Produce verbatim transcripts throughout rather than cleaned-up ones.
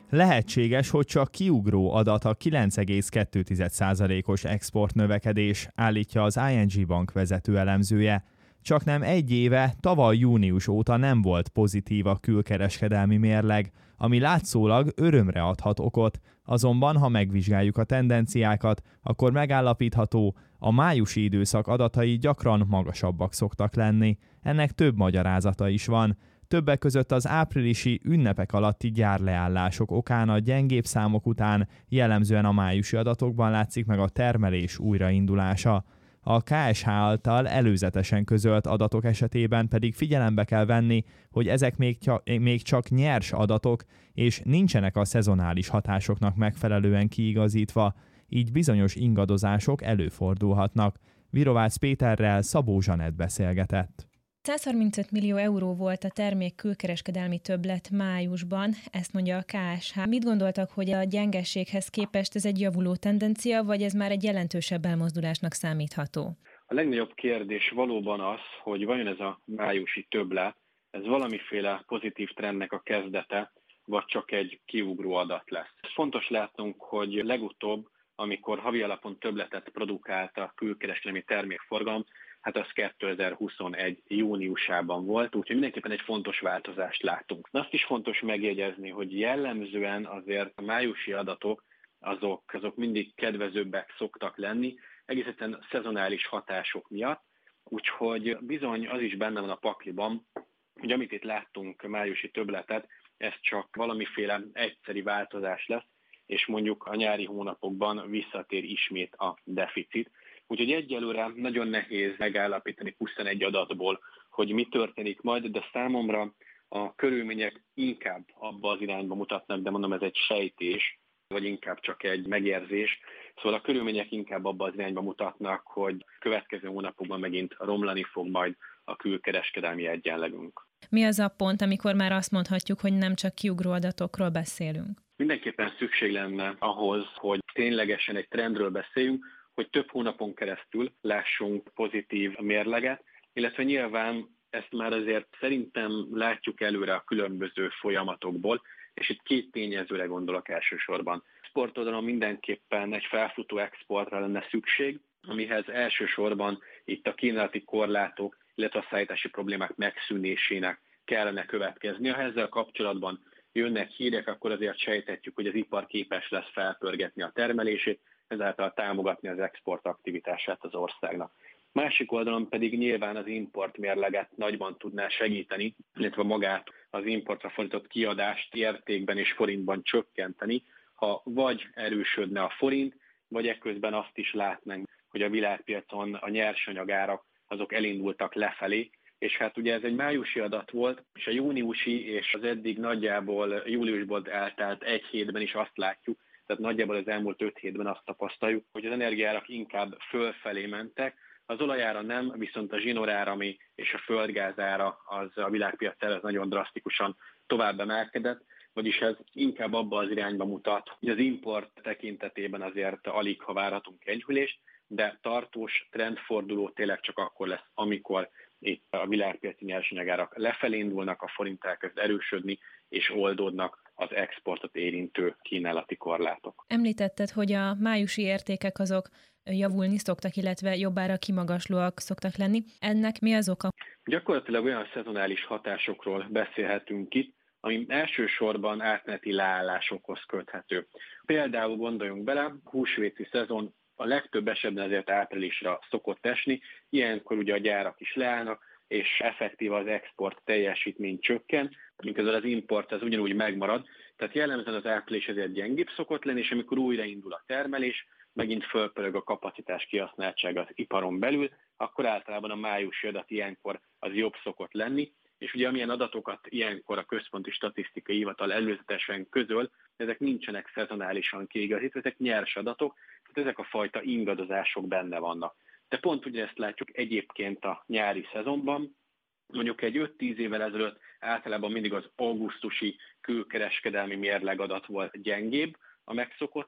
Lehetséges, hogy csak kiugró adat a kilenc egész kettő százalékos exportnövekedés, állítja az i en gé Bank vezető elemzője. Csaknem egy éve, tavaly június óta nem volt pozitív a külkereskedelmi mérleg, ami látszólag örömre adhat okot, azonban ha megvizsgáljuk a tendenciákat, akkor megállapítható, a májusi időszak adatai gyakran magasabbak szoktak lenni. Ennek több magyarázata is van. Többek között az áprilisi ünnepek alatti gyárleállások okán a gyengébb számok után jellemzően a májusi adatokban látszik meg a termelés újraindulása. A ká es há által előzetesen közölt adatok esetében pedig figyelembe kell venni, hogy ezek még, még csak nyers adatok, és nincsenek a szezonális hatásoknak megfelelően kiigazítva, így bizonyos ingadozások előfordulhatnak. Virovácz Péterrel Szabó Zsanett beszélgetett. száz harmincöt millió euró volt a termék külkereskedelmi többlet májusban, ezt mondja a ká es há. Mit gondoltak, hogy a gyengeséghez képest ez egy javuló tendencia, vagy ez már egy jelentősebb elmozdulásnak számítható? A legnagyobb kérdés valóban az, hogy vajon ez a májusi többlet, ez valamiféle pozitív trendnek a kezdete, vagy csak egy kiugró adat lesz. Fontos látnunk, hogy legutóbb, amikor havi alapon többletet produkált a külkereskedelmi termékforgalom, hát az kétezer-huszonegy júniusában volt, úgyhogy mindenképpen egy fontos változást látunk. Azt is fontos megjegyezni, hogy jellemzően azért a májusi adatok azok, azok mindig kedvezőbbek szoktak lenni, egészen szezonális hatások miatt, úgyhogy bizony az is benne van a pakliban, hogy amit itt láttunk májusi többletet, ez csak valamiféle egyszeri változás lesz, és mondjuk a nyári hónapokban visszatér ismét a deficit. Úgyhogy egyelőre nagyon nehéz megállapítani pusztán egy adatból, hogy mi történik majd, de számomra a körülmények inkább abba az irányba mutatnak, de mondom, ez egy sejtés, vagy inkább csak egy megérzés. Szóval a körülmények inkább abba az irányba mutatnak, hogy következő hónapokban megint romlani fog majd a külkereskedelmi egyenlegünk. Mi az a pont, amikor már azt mondhatjuk, hogy nem csak kiugró adatokról beszélünk? Mindenképpen szükség lenne ahhoz, hogy ténylegesen egy trendről beszéljünk, hogy több hónapon keresztül lássunk pozitív mérleget, illetve nyilván ezt már azért szerintem látjuk előre a különböző folyamatokból, és itt két tényezőre gondolok elsősorban. Exportoldalon mindenképpen egy felfutó exportra lenne szükség, amihez elsősorban itt a kínálati korlátok, illetve a szállítási problémák megszűnésének kellene következni. Ha ezzel kapcsolatban jönnek hírek, akkor azért sejthetjük, hogy az ipar képes lesz felpörgetni a termelését, ezáltal támogatni az export aktivitását az országnak. Másik oldalon pedig nyilván az importmérleget nagyban tudná segíteni, illetve magát az importra fordított kiadást értékben és forintban csökkenteni, ha vagy erősödne a forint, vagy ekközben azt is látnánk, hogy a világpiacon a nyersanyagárak azok elindultak lefelé, és hát ugye ez egy májusi adat volt, és a júniusi és az eddig nagyjából júliusból eltelt egy hétben is azt látjuk, tehát nagyjából az elmúlt öt hétben azt tapasztaljuk, hogy az energiárak inkább fölfelé mentek, az olajára nem, viszont a zsinorára és a földgázára az a világpiacára az nagyon drasztikusan tovább emelkedett, vagyis ez inkább abba az irányba mutat, hogy az import tekintetében azért alig ha várhatunk enyhülést, de tartós trendforduló tényleg csak akkor lesz, amikor itt a világpiaci nyersanyagárak lefelé indulnak, a forint elkezd erősödni, és oldódnak az exportot érintő kínálati korlátok. Említetted, hogy a májusi értékek azok javulni szoktak, illetve jobbára kimagaslóak szoktak lenni. Ennek mi az oka? Gyakorlatilag olyan szezonális hatásokról beszélhetünk itt, ami elsősorban átmeneti leállásokhoz köthető. Például gondoljunk bele, húsvéti szezon a legtöbb esetben azért áprilisra szokott esni, ilyenkor ugye a gyárak is leállnak, és effektív az export teljesítmény csökken, miközben az import az ugyanúgy megmarad, tehát jellemzően az április ezért gyengébb szokott lenni, és amikor újraindul a termelés, megint fölpörög a kapacitás kihasználtsága az iparon belül, akkor általában a májusi adat ilyenkor az jobb szokott lenni, és ugye amilyen adatokat ilyenkor a Központi Statisztikai Hivatal előzetesen közöl, ezek nincsenek szezonálisan kiigazítva, ezek nyers adatok, tehát ezek a fajta ingadozások benne vannak. De pont ugyanezt látjuk egyébként a nyári szezonban, mondjuk egy öt-tíz évvel ezelőtt általában mindig az augusztusi külkereskedelmi mérlegadat volt gyengébb a megszokottnál,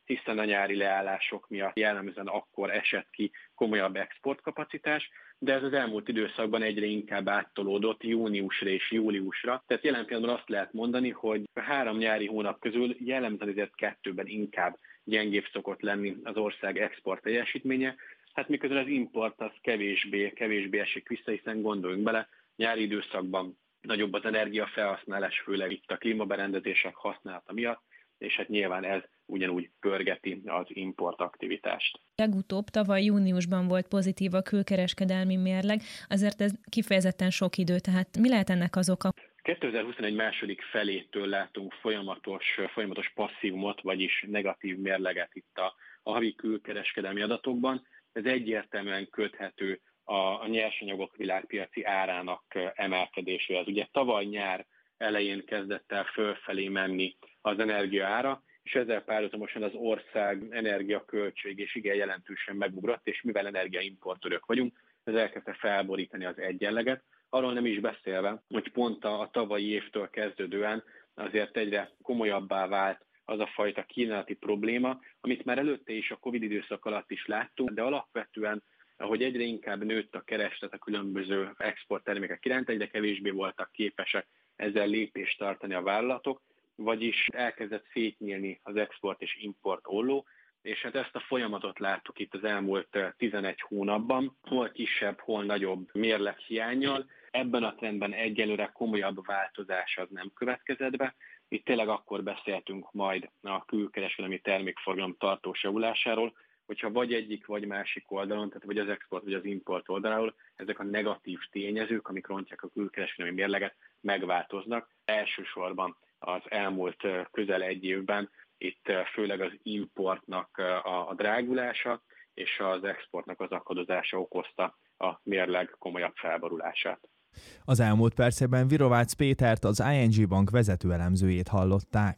hiszen a nyári leállások miatt jellemzően akkor esett ki komolyabb exportkapacitás, de ez az elmúlt időszakban egyre inkább áttolódott júniusra és júliusra. Tehát jelen pillanatban azt lehet mondani, hogy a három nyári hónap közül jellemzően azért kettőben inkább gyengébb szokott lenni az ország export teljesítménye, hát miközben az import az kevésbé, kevésbé esik vissza, hiszen gondoljunk bele, nyári időszakban nagyobb az energiafelhasználás, főleg itt a klímaberendezések használata miatt, és hát nyilván ez ugyanúgy pörgeti az importaktivitást. Legutóbb tavaly júniusban volt pozitív a külkereskedelmi mérleg, azért ez kifejezetten sok idő, tehát mi lehet ennek az oka? kétezer-huszonegy második felétől látunk folyamatos, folyamatos passzívumot, vagyis negatív mérleget itt a, a havi külkereskedelmi adatokban. Ez egyértelműen köthető a, a nyersanyagok világpiaci árának emelkedéséhez. Ugye tavaly nyár elején kezdett el fölfelé menni az energia ára, és ezzel párhuzamosan az ország energiaköltség és igen jelentősen megugrott, és mivel energiaimportőrök vagyunk, ez elkezdte felborítani az egyenleget. Arról nem is beszélve, hogy pont a, a tavalyi évtől kezdődően azért egyre komolyabbá vált az a fajta kínálati probléma, amit már előtte is a Covid időszak alatt is láttunk, de alapvetően, ahogy egyre inkább nőtt a kereslet a különböző exporttermékek iránt, egyre kevésbé voltak képesek ezzel lépést tartani a vállalatok, vagyis elkezdett szétnyílni az export és import olló, és hát ezt a folyamatot láttuk itt az elmúlt tizenegy hónapban, hol kisebb, hol nagyobb mérleghiánnyal. Ebben a trendben egyelőre komolyabb változás az nem következett be. Itt tényleg akkor beszéltünk majd a külkereskedelmi termékforgalom tartós javulásáról, hogyha vagy egyik, vagy másik oldalon, tehát vagy az export, vagy az import oldaláról, ezek a negatív tényezők, amik rontják a külkereskedelmi mérleget, megváltoznak. Elsősorban az elmúlt közel egy évben itt főleg az importnak a drágulása és az exportnak az akadozása okozta a mérleg komolyabb felborulását. Az elmúlt percekben Virovácz Pétert, az i en gé Bank vezető elemzőjét hallották.